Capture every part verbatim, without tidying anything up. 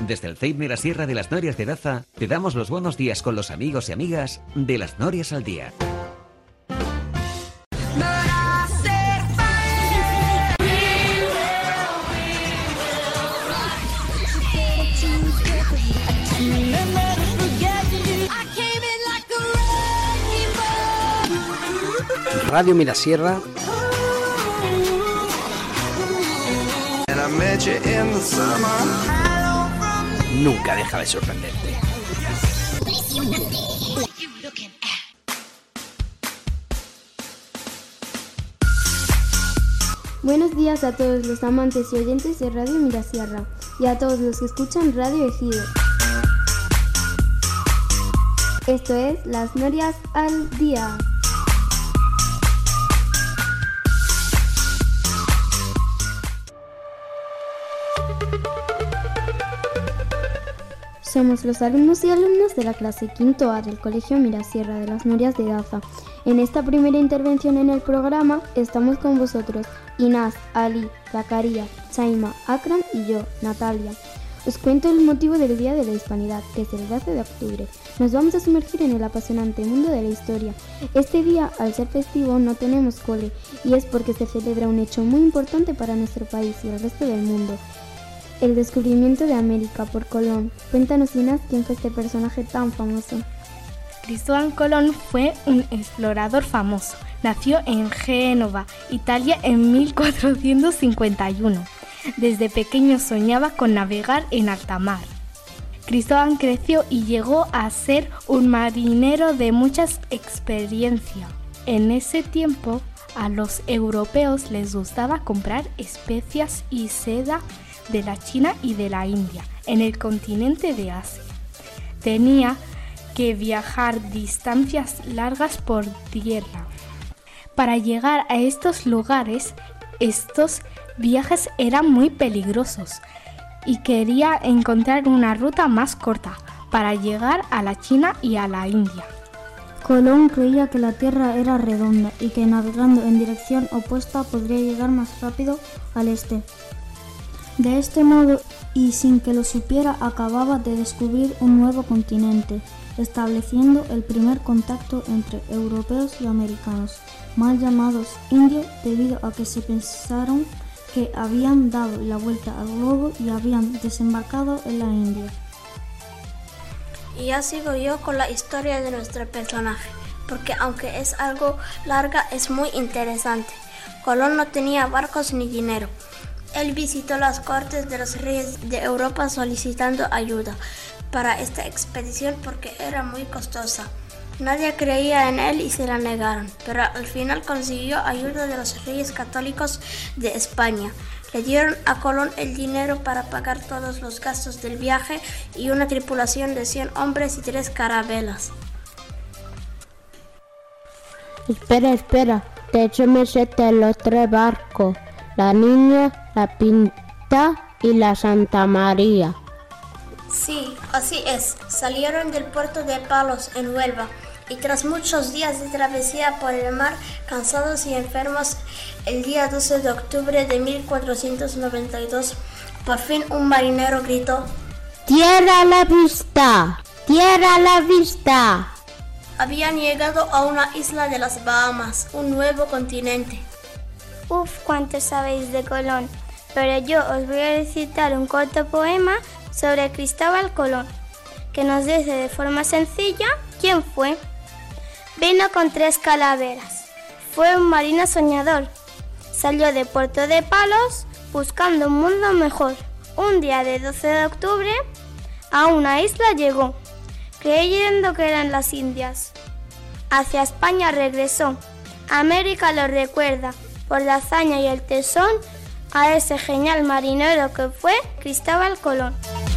Desde el C E I P de la Sierra de las Norias de Daza, te damos los buenos días con los amigos y amigas de las Norias al Día. Radio Mirasierra nunca deja de sorprenderte. Buenos días a todos los amantes y oyentes de Radio Mirasierra y a todos los que escuchan Radio Ejido. Esto es Las Norias al Día. Somos los alumnos y alumnas de la clase quinto A del Colegio Mirasierra de las Norias de Daza. En esta primera intervención en el programa estamos con vosotros, Inás, Ali, Zacarías, Chaima, Akram y yo, Natalia. Os cuento el motivo del Día de la Hispanidad, que es el doce de octubre. Nos vamos a sumergir en el apasionante mundo de la historia. Este día, al ser festivo, no tenemos cole, y es porque se celebra un hecho muy importante para nuestro país y el resto del mundo. El descubrimiento de América por Colón. Cuéntanos, Inás, quién fue este personaje tan famoso. Cristóbal Colón fue un explorador famoso. Nació en Génova, Italia, en mil cuatrocientos cincuenta y uno. Desde pequeño soñaba con navegar en alta mar. Cristóbal creció y llegó a ser un marinero de mucha experiencia. En ese tiempo, a los europeos les gustaba comprar especias y seda de la China y de la India, en el continente de Asia. Tenía que viajar distancias largas por tierra. Para llegar a estos lugares, estos viajes eran muy peligrosos y quería encontrar una ruta más corta para llegar a la China y a la India. Colón creía que la Tierra era redonda y que navegando en dirección opuesta podría llegar más rápido al este. De este modo, y sin que lo supiera, acababa de descubrir un nuevo continente, estableciendo el primer contacto entre europeos y americanos, mal llamados indios debido a que se pensaron que habían dado la vuelta al globo y habían desembarcado en la India. Y ya sigo yo con la historia de nuestro personaje, porque aunque es algo larga, es muy interesante. Colón no tenía barcos ni dinero. Él visitó las cortes de los reyes de Europa solicitando ayuda para esta expedición porque era muy costosa. Nadie creía en él y se la negaron, pero al final consiguió ayuda de los reyes católicos de España. Le dieron a Colón el dinero para pagar todos los gastos del viaje y una tripulación de cien hombres y tres carabelas. Espera, espera, de hecho me sé de los tres barcos, la Niña, la Pinta y la Santa María. Sí, así es. Salieron del puerto de Palos, en Huelva, y tras muchos días de travesía por el mar, cansados y enfermos, el día doce de octubre de mil cuatrocientos noventa y dos, por fin un marinero gritó: ¡Tierra a la vista! ¡Tierra a la vista! Habían llegado a una isla de las Bahamas, un nuevo continente. Uf, cuánto sabéis de Colón, pero yo os voy a recitar un corto poema sobre Cristóbal Colón, que nos dice de forma sencilla quién fue. Vino con tres calaveras, fue un marino soñador, salió de Puerto de Palos buscando un mundo mejor. Un día de doce de octubre a una isla llegó, creyendo que eran las Indias. Hacia España regresó, América lo recuerda por la hazaña y el tesón a ese genial marinero que fue Cristóbal Colón.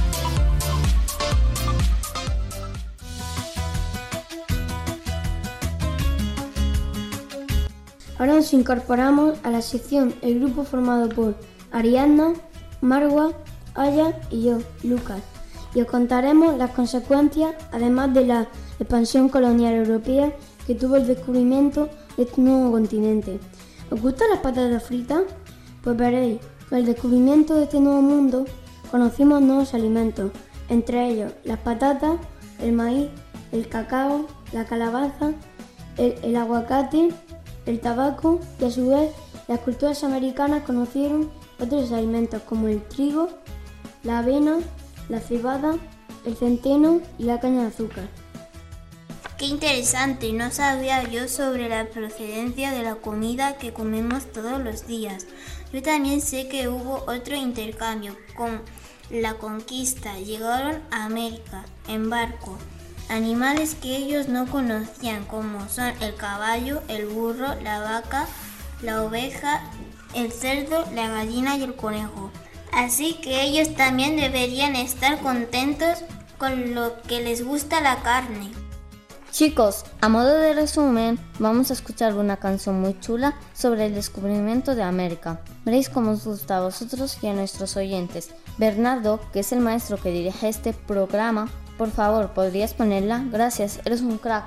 Ahora nos incorporamos a la sección el grupo formado por Ariadna, Marwa, Aya y yo, Lucas, y os contaremos las consecuencias, además de la expansión colonial europea que tuvo el descubrimiento de este nuevo continente. ¿Os gustan las patatas fritas? Pues veréis que el descubrimiento de este nuevo mundo conocimos nuevos alimentos, entre ellos las patatas, el maíz, el cacao, la calabaza, el, el aguacate, el tabaco y a su vez las culturas americanas conocieron otros alimentos como el trigo, la avena, la cebada, el centeno y la caña de azúcar. Qué interesante, no sabía yo sobre la procedencia de la comida que comemos todos los días. Yo también sé que hubo otro intercambio con la conquista. Llegaron a América en barco animales que ellos no conocían, como son el caballo, el burro, la vaca, la oveja, el cerdo, la gallina y el conejo. Así que ellos también deberían estar contentos con lo que les gusta la carne. Chicos, a modo de resumen, vamos a escuchar una canción muy chula sobre el descubrimiento de América. Veréis cómo os gusta a vosotros y a nuestros oyentes. Bernardo, que es el maestro que dirige este programa, por favor, ¿podrías ponerla? Gracias, eres un crack.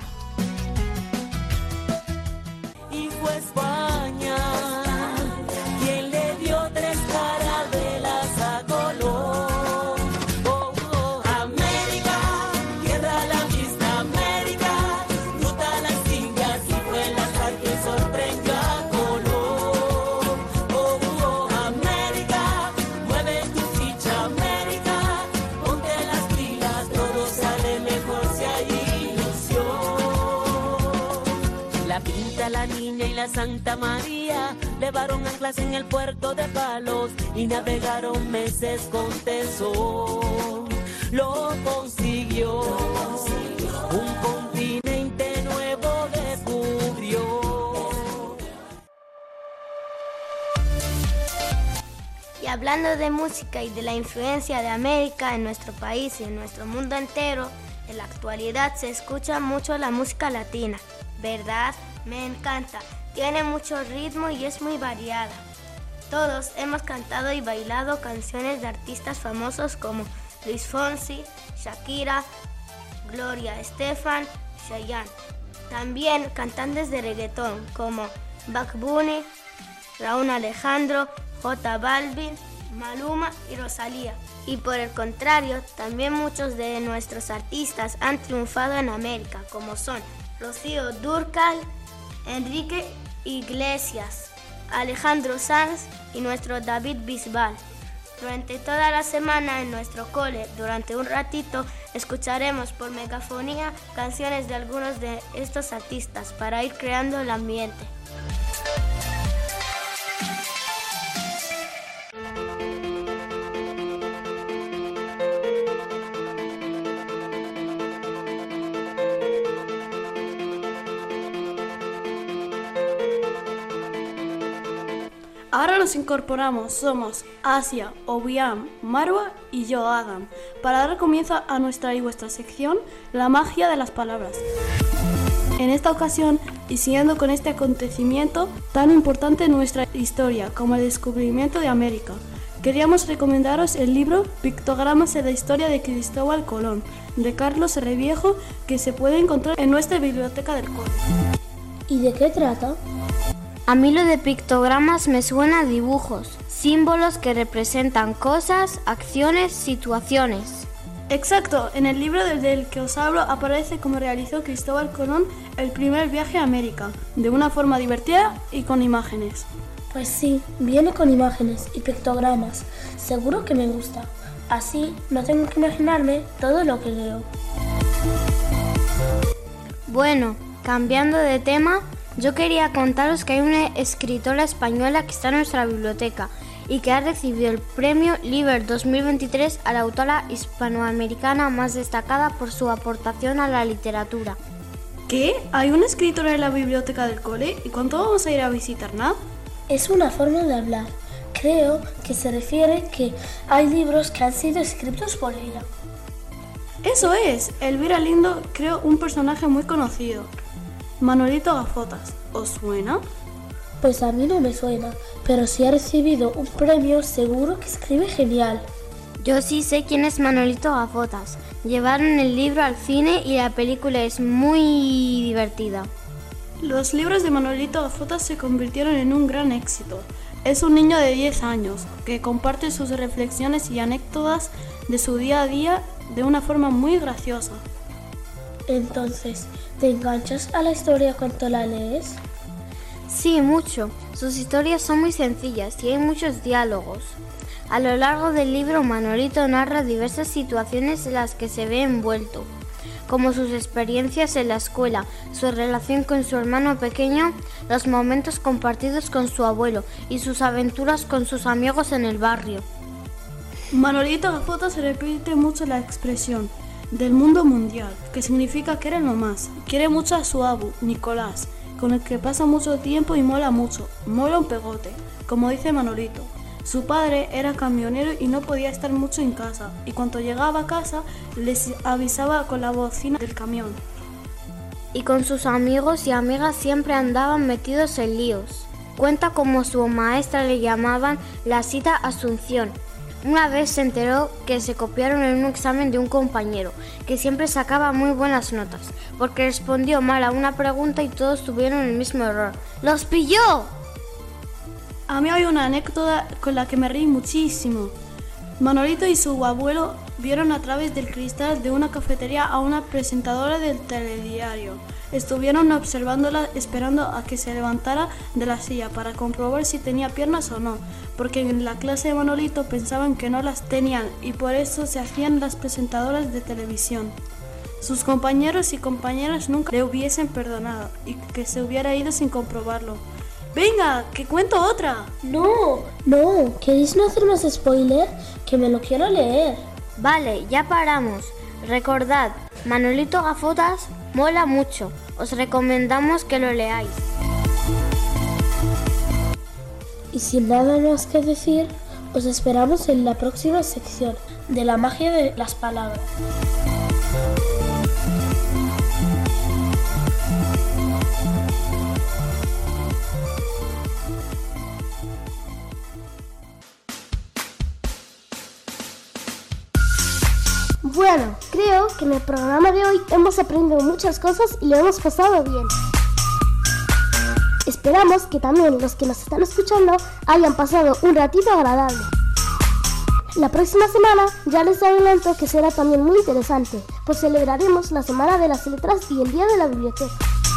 Y fue España quien le dio tres carabelas a Colón. Oh, oh, América, tierra a la vista, América, ruta a las Indias y fue la cual que sorprendió a Colón. Oh, oh, América, mueve tu ficha, América, ponte las pilas, todo sale mejor si hay ilusión. La Pinta, la Niña y la Santa María levaron anclas en el puerto de Palos y navegaron meses con tesón. Lo consiguió, un continente nuevo descubrió. Y hablando de música y de la influencia de América en nuestro país y en nuestro mundo entero, en la actualidad se escucha mucho la música latina, ¿verdad? Me encanta, tiene mucho ritmo y es muy variada. Todos hemos cantado y bailado canciones de artistas famosos como Luis Fonsi, Shakira, Gloria Estefan, Chayanne. También cantantes de reggaetón como Bad Bunny, Raúl Alejandro, J Balvin, Maluma y Rosalía. Y por el contrario, también muchos de nuestros artistas han triunfado en América, como son Rocío Dúrcal, Enrique Iglesias, Alejandro Sanz y nuestro David Bisbal. Durante toda la semana en nuestro cole, durante un ratito, escucharemos por megafonía canciones de algunos de estos artistas para ir creando el ambiente. Ahora nos incorporamos, somos Asia, Obiam, Marwa y yo, Adam, para dar comienzo a nuestra y vuestra sección, La magia de las palabras. En esta ocasión, y siguiendo con este acontecimiento tan importante en nuestra historia como el descubrimiento de América, queríamos recomendaros el libro Pictogramas de la historia de Cristóbal Colón, de Carlos Reviejo, que se puede encontrar en nuestra biblioteca del cole. ¿Y de qué trata? A mí lo de pictogramas me suena a dibujos, símbolos que representan cosas, acciones, situaciones. Exacto, en el libro del, del que os hablo aparece cómo realizó Cristóbal Colón el primer viaje a América, de una forma divertida y con imágenes. Pues sí, viene con imágenes y pictogramas, seguro que me gusta, así no tengo que imaginarme todo lo que leo. Bueno, cambiando de tema, yo quería contaros que hay una escritora española que está en nuestra biblioteca y que ha recibido el premio Liber dos mil veintitrés a la autora hispanoamericana más destacada por su aportación a la literatura. ¿Qué? ¿Hay una escritora en la biblioteca del cole? ¿Y cuánto vamos a ir a visitar, Nat? Es una forma de hablar. Creo que se refiere que hay libros que han sido escritos por ella. Eso es, Elvira Lindo creó un personaje muy conocido. Manolito Gafotas, ¿os suena? Pues a mí no me suena, pero si ha recibido un premio seguro que escribe genial. Yo sí sé quién es Manolito Gafotas. Llevaron el libro al cine y la película es muy divertida. Los libros de Manolito Gafotas se convirtieron en un gran éxito. Es un niño de diez años que comparte sus reflexiones y anécdotas de su día a día de una forma muy graciosa. Entonces, ¿te enganchas a la historia cuando la lees? Sí, mucho. Sus historias son muy sencillas y hay muchos diálogos. A lo largo del libro, Manolito narra diversas situaciones en las que se ve envuelto, como sus experiencias en la escuela, su relación con su hermano pequeño, los momentos compartidos con su abuelo y sus aventuras con sus amigos en el barrio. Manolito Gafotas se repite mucho la expresión del mundo mundial, que significa quiere lo más. Quiere mucho a su abu, Nicolás, con el que pasa mucho tiempo y mola mucho, mola un pegote, como dice Manolito. Su padre era camionero y no podía estar mucho en casa, y cuando llegaba a casa les avisaba con la bocina del camión. Y con sus amigos y amigas siempre andaban metidos en líos. Cuenta como su maestra le llamaban la Sita Asunción. Una vez se enteró que se copiaron en un examen de un compañero, que siempre sacaba muy buenas notas, porque respondió mal a una pregunta y todos tuvieron el mismo error. ¡Los pilló! A mí hay una anécdota con la que me reí muchísimo. Manolito y su abuelo vieron a través del cristal de una cafetería a una presentadora del telediario. Estuvieron observándola esperando a que se levantara de la silla para comprobar si tenía piernas o no, porque en la clase de Manolito pensaban que no las tenían y por eso se hacían las presentadoras de televisión. Sus compañeros y compañeras nunca le hubiesen perdonado y que se hubiera ido sin comprobarlo. ¡Venga, que cuento otra! No, no, ¿queréis no hacer más spoiler? Que me lo quiero leer. Vale, ya paramos. Recordad, Manolito Gafotas mola mucho. Os recomendamos que lo leáis. Y sin nada más que decir, os esperamos en la próxima sección de la magia de las palabras. Bueno, creo que en el programa de hoy hemos aprendido muchas cosas y lo hemos pasado bien. Esperamos que también los que nos están escuchando hayan pasado un ratito agradable. La próxima semana ya les adelanto que será también muy interesante, pues celebraremos la Semana de las Letras y el Día de la Biblioteca.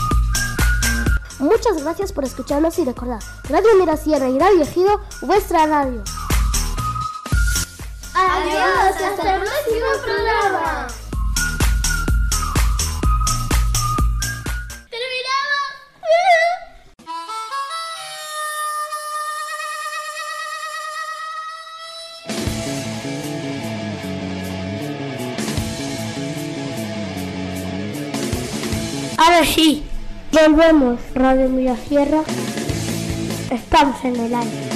Muchas gracias por escucharnos y recordad, Radio Mirasierra y Radio Ejido, vuestra radio. Adiós, hasta el próximo programa. Ahora sí, volvemos, Radio Mirasierra. Estamos en el aire.